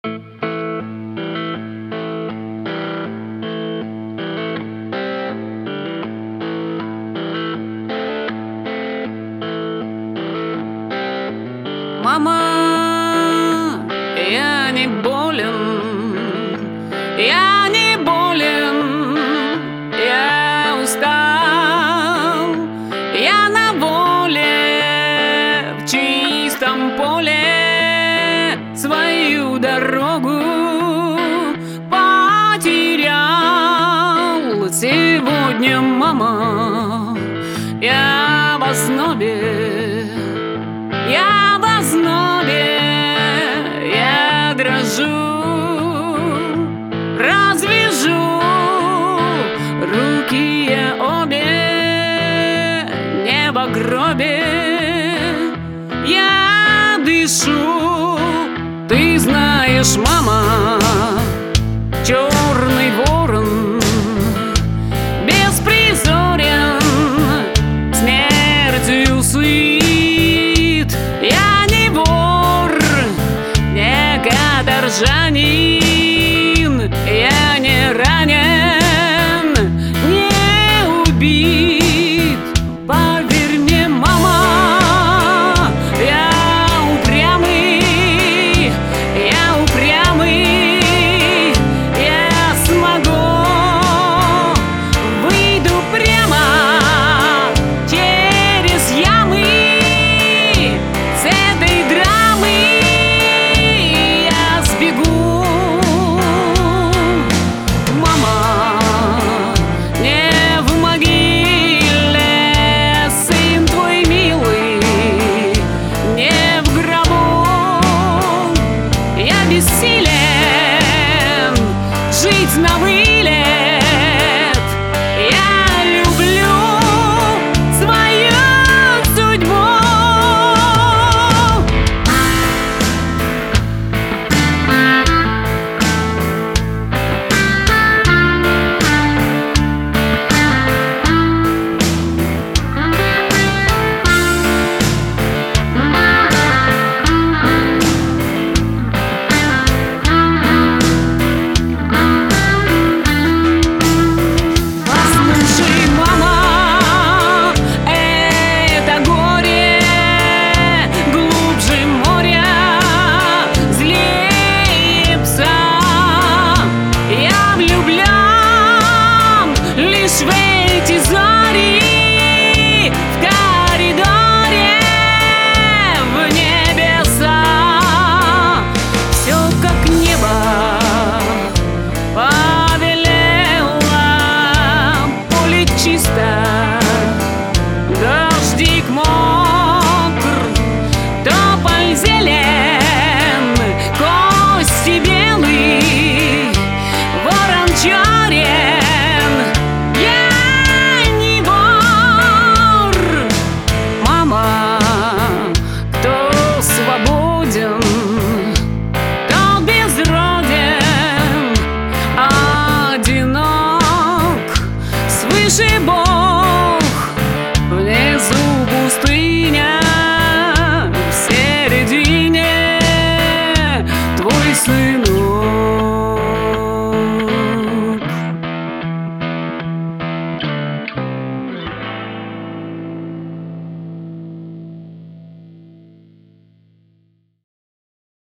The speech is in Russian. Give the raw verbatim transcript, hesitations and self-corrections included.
Мама, я не болен, я не болен, я устал, я на воле, в чистом поле свою дорогу потерял. Сегодня, мама, я в ознобе, я в ознобе, я дрожу, развяжу руки я обе, не в гробе, я дышу. Ты знаешь, мама, черный ворон беспризорен, смертью сыт. Я не вор, не каторжанин, я не ранен, не убит. Поверь мне, мама, я упрямый, я упрямый, я смогу, выйду прямо через ямы. С этой драмы я сбегу. Мама, не в могиле сын твой милый, не в гробу. Я бессилен жить на вылет. Я люблю свою судьбу. Послушай, мама, это горе глубже моря, злее пса. Я влюблен лишь в